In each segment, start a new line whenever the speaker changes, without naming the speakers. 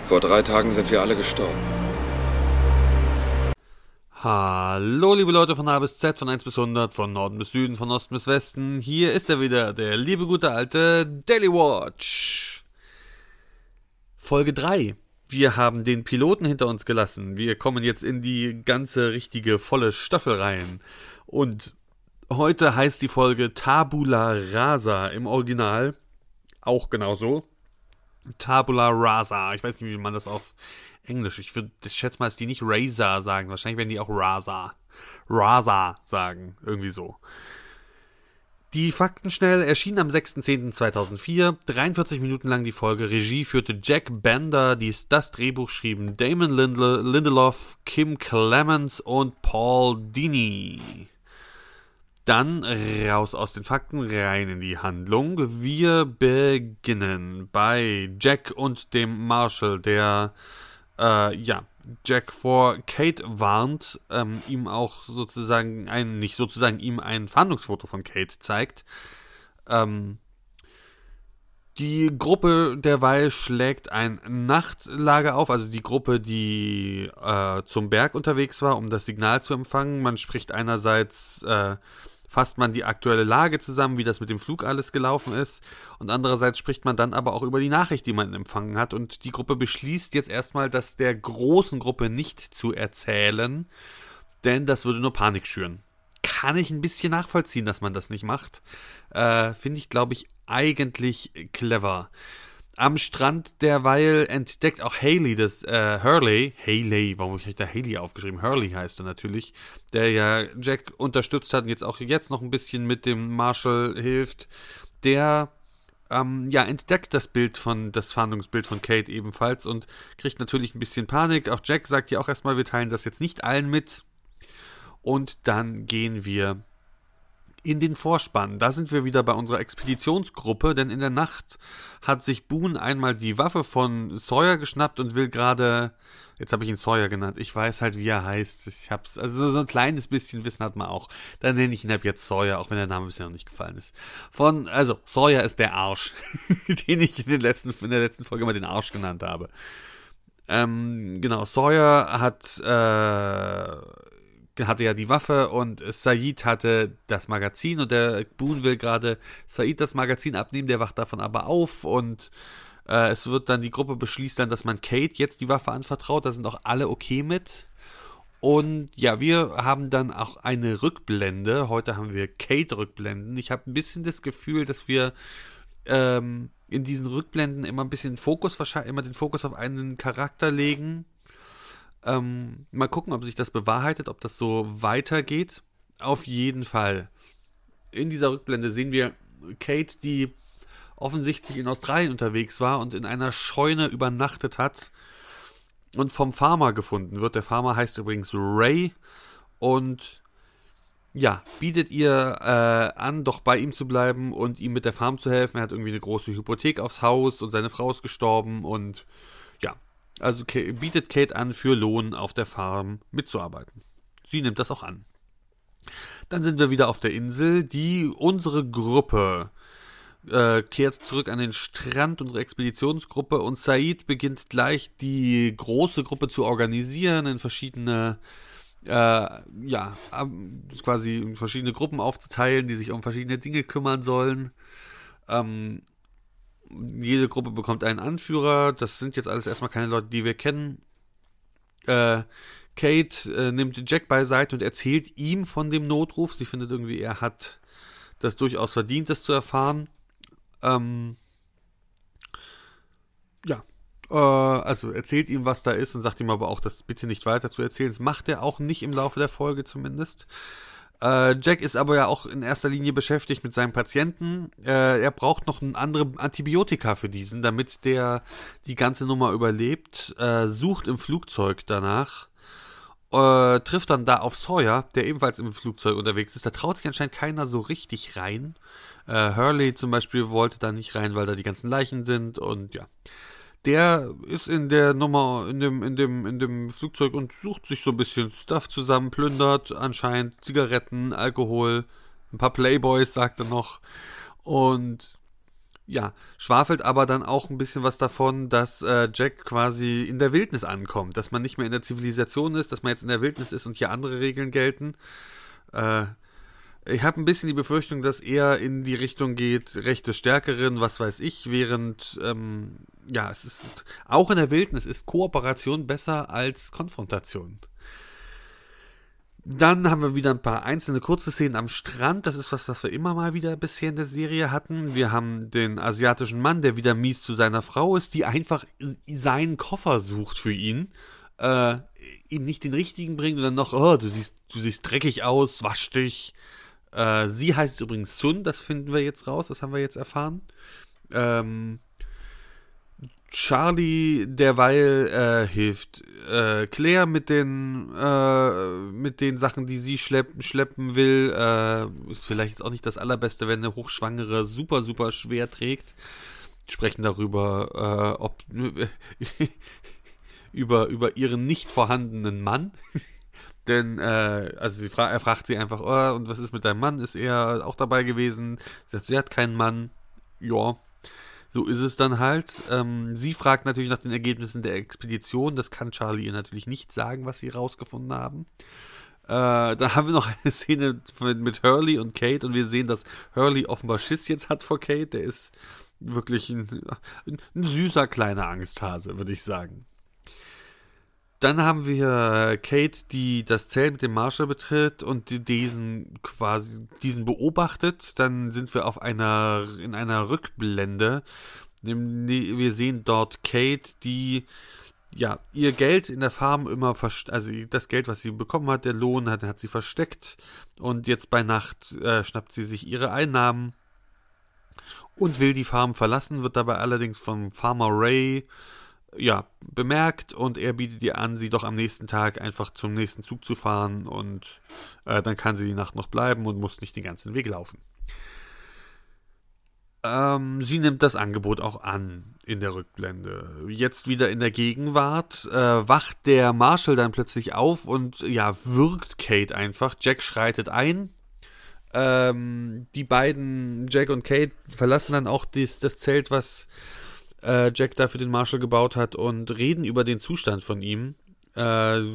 Vor 3 Tagen sind wir alle gestorben.
Hallo liebe Leute von A bis Z, von 1 bis 100, von Norden bis Süden, von Osten bis Westen. Hier ist er wieder, der liebe gute alte Daily Watch. Folge 3. Wir haben den Piloten hinter uns gelassen. Wir kommen jetzt in die ganze richtige volle Staffel rein. Und heute heißt die Folge Tabula Rasa im Original. Auch genauso. Tabula Rasa. Ich weiß nicht, wie man das auf Englisch. Ich schätze mal, dass die nicht Razor sagen. Wahrscheinlich werden die auch Rasa sagen. Irgendwie so. Die Fakten schnell erschienen am 6.10.2004. 43 Minuten lang die Folge. Regie führte Jack Bender. Das Drehbuch schrieben Damon Lindelof, Kim Clements und Paul Dini. Dann raus aus den Fakten, rein in die Handlung. Wir beginnen bei Jack und dem Marshall, der Jack vor Kate warnt, ihm auch sozusagen ihm ein Fahndungsfoto von Kate zeigt. Die Gruppe derweil schlägt ein Nachtlager auf, also die Gruppe, die zum Berg unterwegs war, um das Signal zu empfangen. Man spricht einerseits, fasst man die aktuelle Lage zusammen, wie das mit dem Flug alles gelaufen ist, und andererseits spricht man dann aber auch über die Nachricht, die man empfangen hat, und die Gruppe beschließt jetzt erstmal, das der großen Gruppe nicht zu erzählen, denn das würde nur Panik schüren. Kann ich ein bisschen nachvollziehen, dass man das nicht macht. Finde ich, glaube ich, eigentlich clever. Am Strand derweil entdeckt auch Haley Haley, warum habe ich da Haley aufgeschrieben? Hurley heißt er natürlich, der ja Jack unterstützt hat und jetzt noch ein bisschen mit dem Marshall hilft. Der entdeckt das Fahndungsbild von Kate ebenfalls und kriegt natürlich ein bisschen Panik. Auch Jack sagt ja auch erstmal, wir teilen das jetzt nicht allen mit. Und dann gehen wir in den Vorspann. Da sind wir wieder bei unserer Expeditionsgruppe, denn in der Nacht hat sich Boone einmal die Waffe von Sawyer geschnappt und will gerade, jetzt habe ich ihn Sawyer genannt, ich weiß halt, wie er heißt, also so ein kleines bisschen Wissen hat man auch. Dann nenne ich ihn ab jetzt Sawyer, auch wenn der Name bisher noch nicht gefallen ist. Sawyer ist der Arsch, den ich in der letzten Folge mal den Arsch genannt habe. Sawyer hatte ja die Waffe und Sayid hatte das Magazin und der Boone will gerade Sayid das Magazin abnehmen, der wacht davon aber auf und die Gruppe beschließt dann, dass man Kate jetzt die Waffe anvertraut, da sind auch alle okay mit. Und ja, wir haben dann auch eine Rückblende, heute haben wir Kate-Rückblenden. Ich habe ein bisschen das Gefühl, dass wir in diesen Rückblenden immer den Fokus auf einen Charakter legen. Mal gucken, ob sich das bewahrheitet, ob das so weitergeht. Auf jeden Fall. In dieser Rückblende sehen wir Kate, die offensichtlich in Australien unterwegs war und in einer Scheune übernachtet hat und vom Farmer gefunden wird. Der Farmer heißt übrigens Ray und bietet ihr an, doch bei ihm zu bleiben und ihm mit der Farm zu helfen. Er hat irgendwie eine große Hypothek aufs Haus und seine Frau ist gestorben und also bietet Kate an, für Lohn auf der Farm mitzuarbeiten. Sie nimmt das auch an. Dann sind wir wieder auf der Insel. Unsere Gruppe kehrt zurück an den Strand, unsere Expeditionsgruppe, und Sayid beginnt gleich die große Gruppe zu organisieren, in verschiedene quasi in verschiedene Gruppen aufzuteilen, die sich um verschiedene Dinge kümmern sollen. Jede Gruppe bekommt einen Anführer. Das sind jetzt alles erstmal keine Leute, die wir kennen. Kate nimmt Jack beiseite und erzählt ihm von dem Notruf. Sie findet irgendwie, er hat das durchaus verdient, das zu erfahren. Also erzählt ihm, was da ist und sagt ihm aber auch, das bitte nicht weiter zu erzählen. Das macht er auch nicht im Laufe der Folge zumindest. Jack ist aber ja auch in erster Linie beschäftigt mit seinem Patienten. Er braucht noch ein andere Antibiotika für diesen, damit der die ganze Nummer überlebt. Sucht im Flugzeug danach. Trifft dann da auf Sawyer, der ebenfalls im Flugzeug unterwegs ist. Da traut sich anscheinend keiner so richtig rein. Hurley zum Beispiel wollte da nicht rein, weil da die ganzen Leichen sind und ja. Der ist in der Nummer, in dem Flugzeug und sucht sich so ein bisschen Stuff zusammen, plündert anscheinend Zigaretten, Alkohol, ein paar Playboys, sagt er noch. Und ja, schwafelt aber dann auch ein bisschen was davon, dass Jack quasi in der Wildnis ankommt, dass man nicht mehr in der Zivilisation ist, dass man jetzt in der Wildnis ist und hier andere Regeln gelten. Äh, Ich habe ein bisschen die Befürchtung, dass er in die Richtung geht, Recht des Stärkeren, was weiß ich, während, ja, es ist, auch in der Wildnis ist Kooperation besser als Konfrontation. Dann haben wir wieder ein paar einzelne kurze Szenen am Strand. Das ist was wir immer mal wieder bisher in der Serie hatten. Wir haben den asiatischen Mann, der wieder mies zu seiner Frau ist, die einfach seinen Koffer sucht für ihn. Ihm nicht den richtigen bringt und dann noch, oh, du siehst dreckig aus, wasch dich. Sie heißt übrigens Sun, das finden wir jetzt raus, das haben wir jetzt erfahren. Charlie derweil hilft Claire mit den Sachen, die sie schleppen will. Ist vielleicht auch nicht das Allerbeste, wenn eine Hochschwangere super, super schwer trägt. Wir sprechen darüber, über ihren nicht vorhandenen Mann. Denn, also er fragt sie einfach, oh, und was ist mit deinem Mann? Ist er auch dabei gewesen? Sie sagt, sie hat keinen Mann. Ja, so ist es dann halt. Sie fragt natürlich nach den Ergebnissen der Expedition. Das kann Charlie ihr natürlich nicht sagen, was sie rausgefunden haben. Dann haben wir noch eine Szene mit Hurley und Kate und wir sehen, dass Hurley offenbar Schiss jetzt hat vor Kate. Der ist wirklich ein süßer kleiner Angsthase, würde ich sagen. Dann haben wir Kate, die das Zelt mit dem Marshall betritt und diesen beobachtet. Dann sind wir in einer Rückblende. Wir sehen dort Kate, die ja ihr Geld in der Farm immer also das Geld, was sie bekommen hat, der Lohn hat sie versteckt. Und jetzt bei Nacht schnappt sie sich ihre Einnahmen und will die Farm verlassen, wird dabei allerdings vom Farmer Ray bemerkt und er bietet ihr an, sie doch am nächsten Tag einfach zum nächsten Zug zu fahren und dann kann sie die Nacht noch bleiben und muss nicht den ganzen Weg laufen. Sie nimmt das Angebot auch an in der Rückblende. Jetzt wieder in der Gegenwart wacht der Marshall dann plötzlich auf und würgt Kate einfach. Jack schreitet ein. Die beiden, Jack und Kate, verlassen dann auch das Zelt, was Jack da für den Marshall gebaut hat und reden über den Zustand von ihm. Er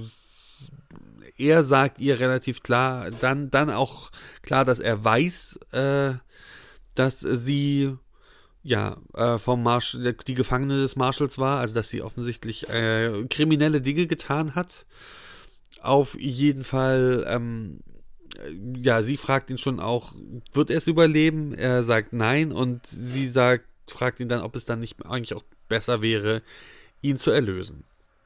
sagt ihr relativ klar, dann auch klar, dass er weiß, dass sie vom Marshall, die Gefangene des Marshalls war, also dass sie offensichtlich kriminelle Dinge getan hat. Auf jeden Fall, sie fragt ihn schon auch, wird er es überleben? Er sagt nein und sie fragt ihn dann, ob es dann nicht eigentlich auch besser wäre, ihn zu erlösen.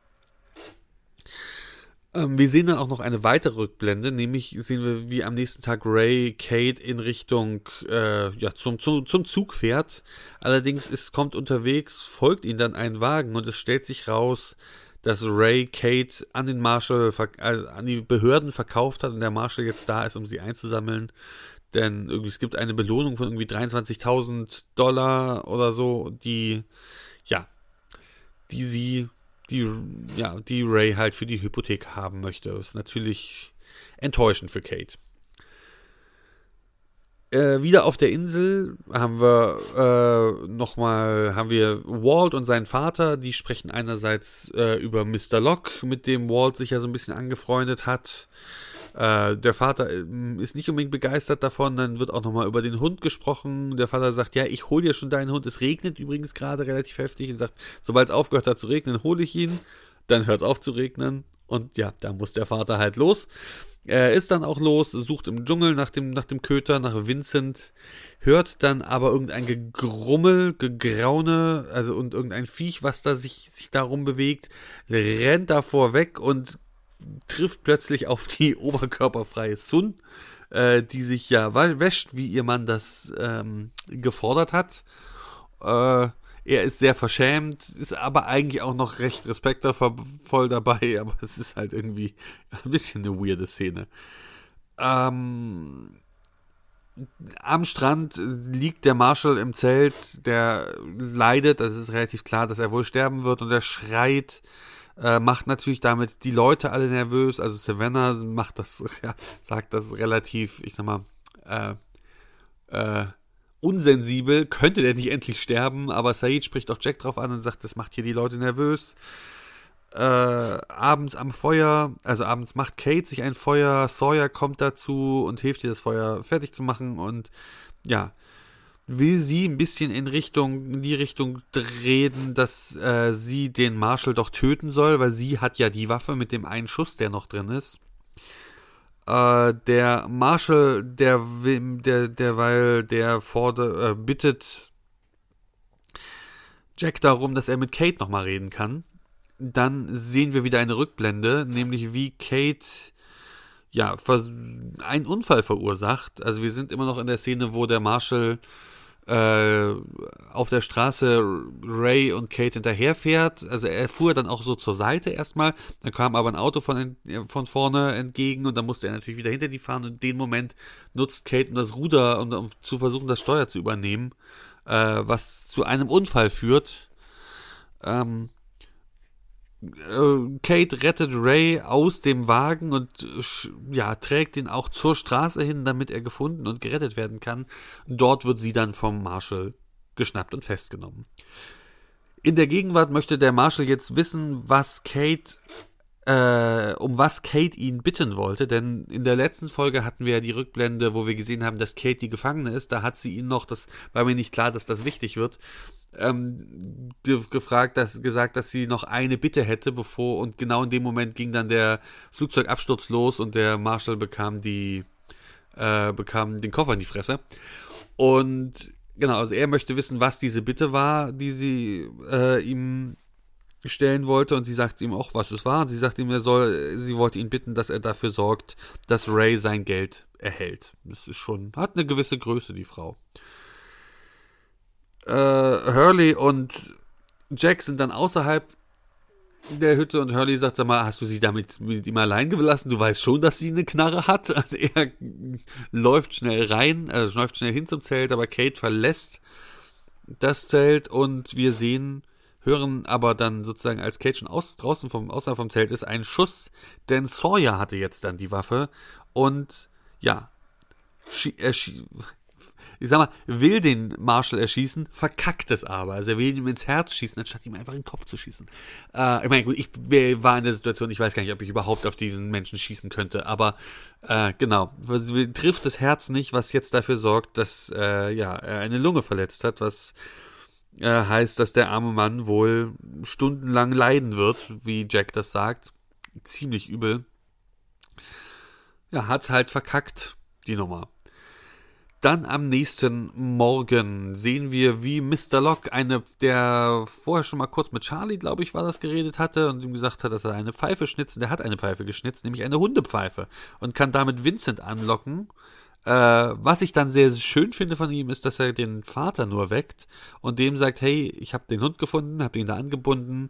Wir sehen dann auch noch eine weitere Rückblende, nämlich sehen wir, wie am nächsten Tag Ray Kate in Richtung zum Zug fährt. Allerdings kommt unterwegs, folgt ihnen dann ein Wagen und es stellt sich raus, dass Ray Kate an den Marshall, an die Behörden verkauft hat und der Marshall jetzt da ist, um sie einzusammeln. Denn irgendwie, es gibt eine Belohnung von irgendwie $23.000 oder so, die Ray halt für die Hypothek haben möchte. Das ist natürlich enttäuschend für Kate. Wieder auf der Insel haben wir Walt und seinen Vater, die sprechen einerseits über Mr. Locke, mit dem Walt sich ja so ein bisschen angefreundet hat. Der Vater ist nicht unbedingt begeistert davon, dann wird auch nochmal über den Hund gesprochen. Der Vater sagt, ja, ich hole dir schon deinen Hund. Es regnet übrigens gerade relativ heftig und sagt, sobald es aufgehört hat zu regnen, hole ich ihn. Dann hört es auf zu regnen und da muss der Vater halt los. Er ist dann auch los, sucht im Dschungel nach dem Köter, nach Vincent, hört dann aber irgendein Gegrummel, Gegraune, also und irgendein Viech, was da sich darum bewegt, rennt davor weg und trifft plötzlich auf die oberkörperfreie Sun, die sich wäscht, wie ihr Mann das gefordert hat. Er ist sehr verschämt, ist aber eigentlich auch noch recht respektvoll dabei, aber es ist halt irgendwie ein bisschen eine weirde Szene. Am Strand liegt der Marshall im Zelt, der leidet, es ist relativ klar, dass er wohl sterben wird und er schreit, macht natürlich damit die Leute alle nervös, also Savannah sagt das relativ, ich sag mal, unsensibel, könnte der nicht endlich sterben, aber Sayid spricht auch Jack drauf an und sagt, das macht hier die Leute nervös. Abends am Feuer, also abends macht Kate sich ein Feuer, Sawyer kommt dazu und hilft ihr, das Feuer fertig zu machen und ja, will sie ein bisschen in die Richtung drehen, dass sie den Marshall doch töten soll, weil sie hat ja die Waffe mit dem einen Schuss, der noch drin ist. Der Marshall, bittet Jack darum, dass er mit Kate nochmal reden kann. Dann sehen wir wieder eine Rückblende, nämlich wie Kate einen Unfall verursacht. Also wir sind immer noch in der Szene, wo der Marshall auf der Straße Ray und Kate hinterherfährt. Also er fuhr dann auch so zur Seite erstmal, dann kam aber ein Auto von vorne entgegen und dann musste er natürlich wieder hinter die fahren und in dem Moment nutzt Kate um das Ruder, um zu versuchen, das Steuer zu übernehmen, was zu einem Unfall führt. Kate rettet Ray aus dem Wagen und trägt ihn auch zur Straße hin, damit er gefunden und gerettet werden kann. Dort wird sie dann vom Marshall geschnappt und festgenommen. In der Gegenwart möchte der Marshall jetzt wissen, um was Kate ihn bitten wollte, denn in der letzten Folge hatten wir ja die Rückblende, wo wir gesehen haben, dass Kate die Gefangene ist. Da hat sie ihn noch, das war mir nicht klar, dass das wichtig wird, gesagt, dass sie noch eine Bitte hätte, und genau in dem Moment ging dann der Flugzeugabsturz los und der Marshall bekam den Koffer in die Fresse. Und genau, also er möchte wissen, was diese Bitte war, die sie ihm stellen wollte, und sie sagt ihm auch, was es war, und sie sagt ihm, sie wollte ihn bitten, dass er dafür sorgt, dass Ray sein Geld erhält. Das ist hat eine gewisse Größe, die Frau. Hurley und Jack sind dann außerhalb der Hütte und Hurley sagt, sag mal, hast du sie damit mit ihm allein gelassen? Du weißt schon, dass sie eine Knarre hat. Und er läuft schnell läuft schnell hin zum Zelt, aber Kate verlässt das Zelt und wir hören aber dann sozusagen, als Kate schon außerhalb vom Zelt ist, einen Schuss, denn Sawyer hatte jetzt dann die Waffe und will den Marshall erschießen, verkackt es aber. Also er will ihm ins Herz schießen, anstatt ihm einfach in den Kopf zu schießen. Ich meine, gut, ich war in der Situation, ich weiß gar nicht, ob ich überhaupt auf diesen Menschen schießen könnte, aber genau, trifft das Herz nicht, was jetzt dafür sorgt, dass er eine Lunge verletzt hat, was heißt, dass der arme Mann wohl stundenlang leiden wird, wie Jack das sagt. Ziemlich übel. Ja, hat halt verkackt, die Nummer. Dann am nächsten Morgen sehen wir, wie Mr. Locke, der vorher schon mal kurz mit Charlie, glaube ich, geredet hatte und ihm gesagt hat, dass er eine Pfeife schnitzt. Und der hat eine Pfeife geschnitzt, nämlich eine Hundepfeife, und kann damit Vincent anlocken. Was ich dann sehr schön finde von ihm, ist, dass er den Vater nur weckt und dem sagt, hey, ich habe den Hund gefunden, habe ihn da angebunden,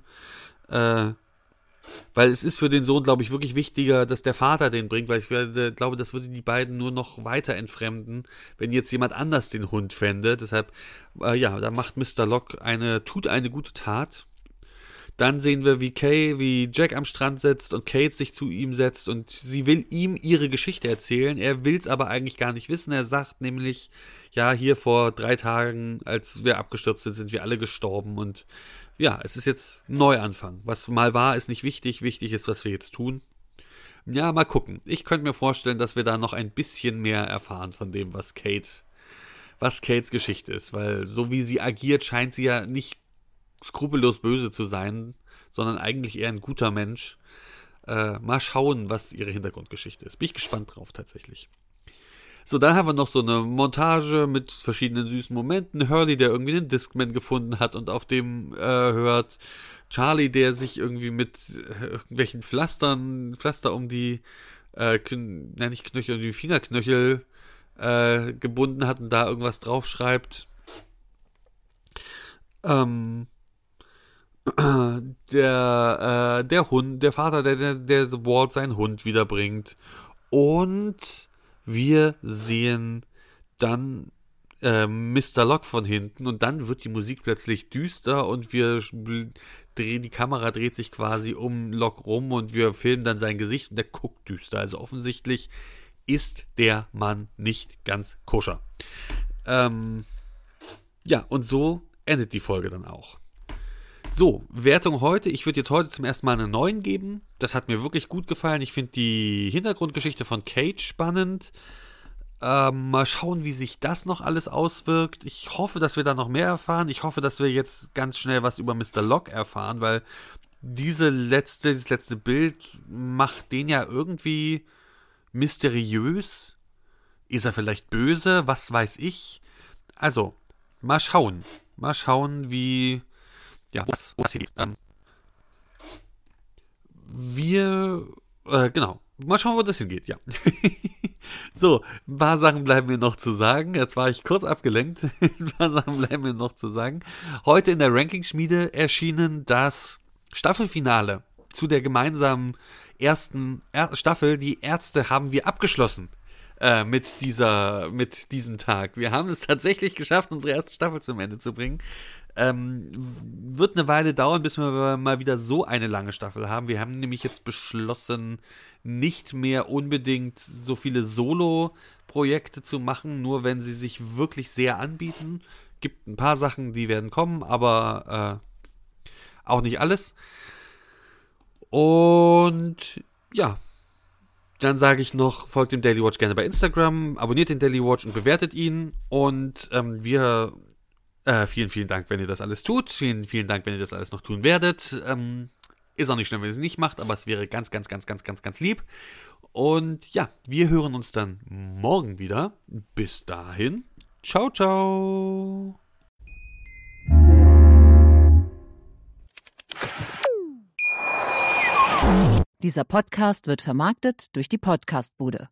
weil es ist für den Sohn, glaube ich, wirklich wichtiger, dass der Vater den bringt, weil ich glaube, das würde die beiden nur noch weiter entfremden, wenn jetzt jemand anders den Hund fände. Deshalb, da macht Mr. Locke tut eine gute Tat. Dann sehen wir, wie Jack am Strand sitzt und Kate sich zu ihm setzt und sie will ihm ihre Geschichte erzählen. Er will es aber eigentlich gar nicht wissen. Er sagt nämlich, ja, hier vor 3 Tagen, als wir abgestürzt sind wir alle gestorben und ja, es ist jetzt Neuanfang. Was mal war, ist nicht wichtig. Wichtig ist, was wir jetzt tun. Ja, mal gucken. Ich könnte mir vorstellen, dass wir da noch ein bisschen mehr erfahren von dem, was Kates Geschichte ist. Weil so wie sie agiert, scheint sie ja nicht skrupellos böse zu sein, sondern eigentlich eher ein guter Mensch. Mal schauen, was ihre Hintergrundgeschichte ist. Bin ich gespannt drauf, tatsächlich. So, dann haben wir noch so eine Montage mit verschiedenen süßen Momenten. Hurley, der irgendwie einen Discman gefunden hat und auf dem hört. Charlie, der sich irgendwie mit irgendwelchen Pflaster um die nicht Knöchel, um die Fingerknöchel gebunden hat und da irgendwas draufschreibt. Der Hund, der Vater, der Walt seinen Hund wiederbringt. Und wir sehen dann Mr. Locke von hinten und dann wird die Musik plötzlich düster und die Kamera dreht sich quasi um Locke rum und wir filmen dann sein Gesicht und der guckt düster. Also offensichtlich ist der Mann nicht ganz koscher. Ja, und so endet die Folge dann auch. So, Wertung heute. Ich würde jetzt heute zum ersten Mal eine 9 geben. Das hat mir wirklich gut gefallen. Ich finde die Hintergrundgeschichte von Kate spannend. Mal schauen, wie sich das noch alles auswirkt. Ich hoffe, dass wir da noch mehr erfahren. Ich hoffe, dass wir jetzt ganz schnell was über Mr. Locke erfahren, weil dieses letzte Bild macht den ja irgendwie mysteriös. Ist er vielleicht böse? Was weiß ich? Also, mal schauen. Mal schauen, wie... Ja, was hier geht. Genau. Mal schauen, wo das hingeht, ja. So, ein paar Sachen bleiben mir noch zu sagen. Jetzt war ich kurz abgelenkt. Ein paar Sachen bleiben mir noch zu sagen. Heute in der Ranking-Schmiede erschienen das Staffelfinale zu der gemeinsamen ersten Staffel. Die Ärzte haben wir abgeschlossen mit diesem Tag. Wir haben es tatsächlich geschafft, unsere erste Staffel zum Ende zu bringen. Wird eine Weile dauern, bis wir mal wieder so eine lange Staffel haben. Wir haben nämlich jetzt beschlossen, nicht mehr unbedingt so viele Solo-Projekte zu machen, nur wenn sie sich wirklich sehr anbieten. Gibt ein paar Sachen, die werden kommen, aber auch nicht alles. Und ja, dann sage ich noch, folgt dem Daily Watch gerne bei Instagram, abonniert den Daily Watch und bewertet ihn. Und vielen, vielen Dank, wenn ihr das alles tut. Vielen, vielen Dank, wenn ihr das alles noch tun werdet. Ist auch nicht schlimm, wenn ihr es nicht macht, aber es wäre ganz, ganz, ganz, ganz, ganz, ganz lieb. Und ja, wir hören uns dann morgen wieder. Bis dahin. Ciao, ciao.
Dieser Podcast wird vermarktet durch die Podcast-Bude.